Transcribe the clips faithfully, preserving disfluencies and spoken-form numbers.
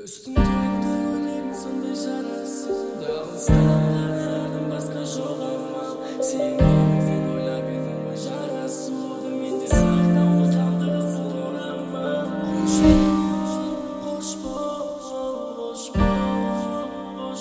Üstümdeki duyguların sonunda jarasında alıştırmalardan başka жоқ ama sen beni oylap edin bu jarası oldu mende sağdan kaldı kızıl orama hoş bol hoş bol hoş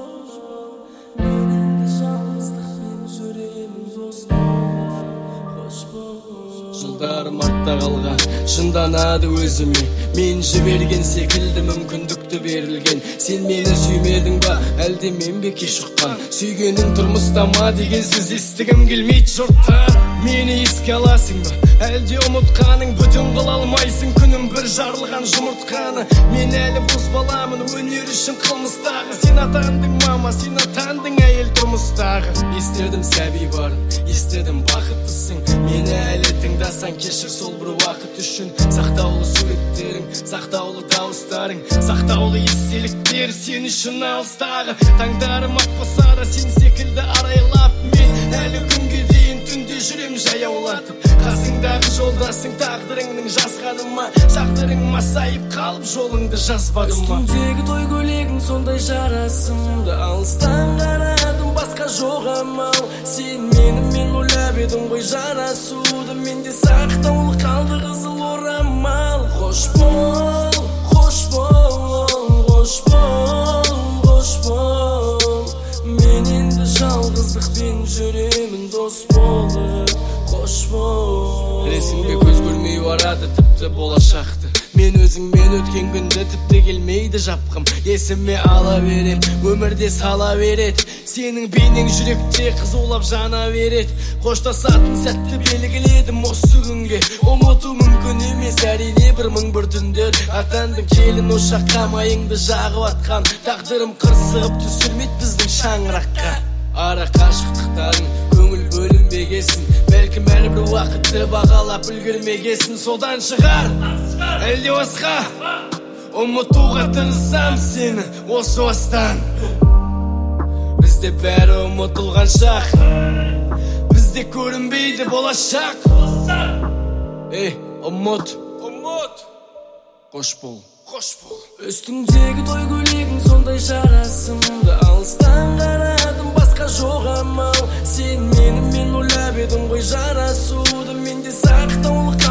bol benim de жалғыздық мен жүремін дос бол hoş bol Жылдарым артта қалған шынданады өзіме мен жіберген секілді мүмкіндікті берілген сен мені сүймедің ба әлде мен бе кеш ұққан сүйгенің тұрмыста ма деген сөз естігім келмейді жұрттан мені еске аласың ба әлде ұмытқаның бүтін қыла алмайсың күнім бір жарылған жұмыртқаны мен әлі бос баламын өнер үшін қылмыстағы сен атандың мама сен атандың әйел тұрмыстағы естідім сәби барын естідім бақыттысың мені әлі тыңдасаң кешір сол бір уақыт үшін сақтаулы суреттерің сақтаулы дауыстарың сақтаулы естеліктер сен үшін алыстағы таңдарым атпаса да сен секілді арайлап мен әлі күнге дейін түнде жүрем жаяулатып қасыңдағы жолдасың тағдырыңның жазғаны ма тағдырың масайып қалып жолыңды жазбадым ма үстімдегі той көйлегің сондай жарасымды алыстан қарадым басқа жоқ амал сен мені мен ойлап едің ғой жарасуды менде сақтаулы қалды қызыл орамал қош бол қош бол қош бол қош бол мен енді жалғыздықпен жүремін дос болып қош бол білесің бе көз көрмей барады тіпті болашақты мен өзіңмен өткен күнді тіпті келмейді жапқым есіме ала берем өмірде сала береді сенің бейнең жүректе қызулап жана береді қоштасатын сәтті белгіледім осы күнге ұмыту мүмкін емес әрине бір мың бір түндер атандым келін ошаққа майыңды жағып атқан тағдырым қырсығып түсірмейді біздің шаңыраққа ара қашықтықтарың көңіл бөлінбегесін бәлкім әрбір уақытты бағалап үлгермегесін содан шығар әлде басқа ұмытуға тырысам сені осы бастан бізде бәрі ұмытылған шақ бізде көрінбейді болашақ ей ұмыт ұмыт қош бол қош бол үстіңдегі той көйлегің сондай жарасымды алыстан қарадым басқа жоқ амал сен мені мен ойлап едің ғой жарасуды менде сақтаулы